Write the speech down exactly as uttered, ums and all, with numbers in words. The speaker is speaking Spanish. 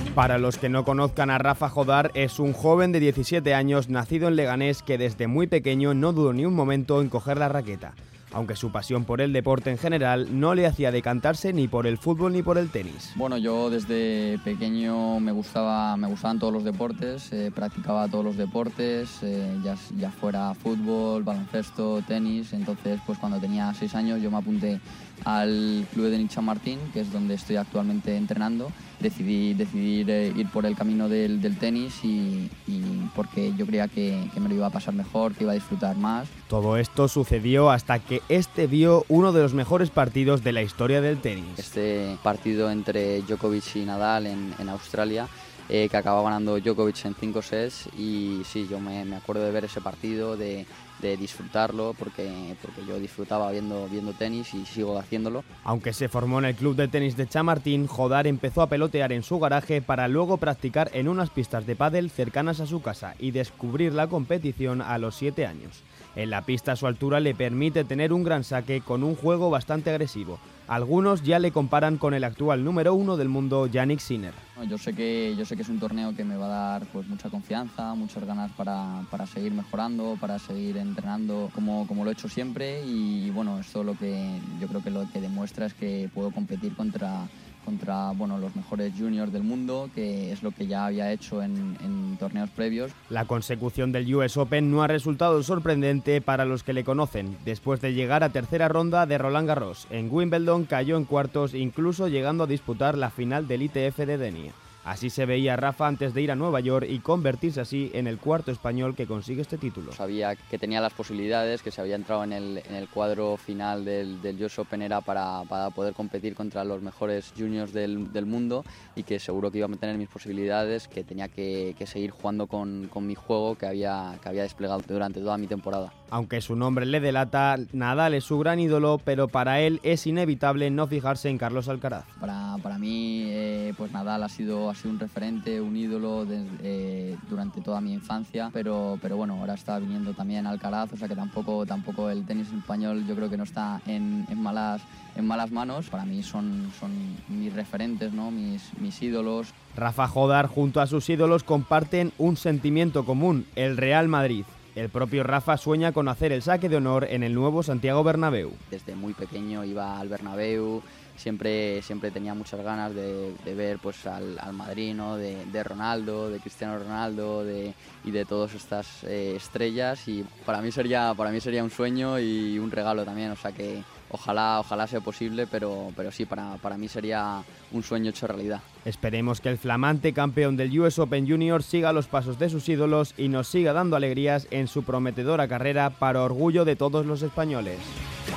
Para los que no conozcan a Rafa Jodar, es un joven de diecisiete años nacido en Leganés que desde muy pequeño no dudó ni un momento en coger la raqueta, aunque su pasión por el deporte en general no le hacía decantarse ni por el fútbol ni por el tenis. Bueno, yo desde pequeño me gustaba, me gustaban todos los deportes, eh, practicaba todos los deportes, eh, ya, ya fuera fútbol, baloncesto, tenis. Entonces, pues cuando tenía seis años yo me apunté al club de tenis Chamartín, que es donde estoy actualmente entrenando. Decidí decidir eh, ir por el camino del, del tenis y, y porque yo creía que, que me lo iba a pasar mejor, que iba a disfrutar más. Todo esto sucedió hasta que este vio uno de los mejores partidos de la historia del tenis. Este partido entre Djokovic y Nadal en, en Australia, eh, que acabó ganando Djokovic en cinco sets, y sí, yo me, me acuerdo de ver ese partido, de, de disfrutarlo, porque, porque yo disfrutaba viendo, viendo tenis y sigo haciéndolo. Aunque se formó en el club de tenis de Chamartín, Jodar empezó a pelotear en su garaje para luego practicar en unas pistas de pádel cercanas a su casa y descubrir la competición a los siete años. En la pista su altura le permite tener un gran saque con un juego bastante agresivo. Algunos ya le comparan con el actual número uno del mundo, Jannik Sinner. Yo sé que, yo sé que es un torneo que me va a dar pues, mucha confianza, muchas ganas para, para seguir mejorando, para seguir entrenando como, como lo he hecho siempre, y bueno, esto lo que yo creo que lo que demuestra es que puedo competir contra contra bueno, los mejores juniors del mundo, que es lo que ya había hecho en, en torneos previos. La consecución del U S Open no ha resultado sorprendente para los que le conocen. Después de llegar a tercera ronda de Roland Garros, en Wimbledon cayó en cuartos, incluso llegando a disputar la final del I T F de Denia. Así se veía Rafa antes de ir a Nueva York y convertirse así en el cuarto español que consigue este título. Sabía que tenía las posibilidades, que se había entrado en el, en el cuadro final del, del U S Open era para, para poder competir contra los mejores juniors del, del mundo, y que seguro que iba a tener mis posibilidades, que tenía que, que seguir jugando con, con mi juego que había, que había desplegado durante toda mi temporada. Aunque su nombre le delata, Nadal es su gran ídolo, pero para él es inevitable no fijarse en Carlos Alcaraz. Para, para mí, eh, pues Nadal ha sido, ha sido un referente, un ídolo de, eh, durante toda mi infancia, pero, pero bueno, ahora está viniendo también Alcaraz, o sea que tampoco, tampoco el tenis español yo creo que no está en, en, malas, en malas manos. Para mí son, son mis referentes, ¿no? mis, mis ídolos. Rafa Jodar junto a sus ídolos comparten un sentimiento común, el Real Madrid. El propio Rafa sueña con hacer el saque de honor en el nuevo Santiago Bernabéu. Desde muy pequeño iba al Bernabéu, siempre, siempre tenía muchas ganas de, de ver pues, al, al Madrid, ¿no? de, de Ronaldo, de Cristiano Ronaldo de, y de todas estas eh, estrellas, y para mí, sería, para mí sería un sueño y un regalo también, o sea que ojalá, ojalá sea posible, pero, pero sí, para, para mí sería un sueño hecho realidad. Esperemos que el flamante campeón del U S Open Junior siga los pasos de sus ídolos y nos siga dando alegrías en su prometedora carrera para orgullo de todos los españoles.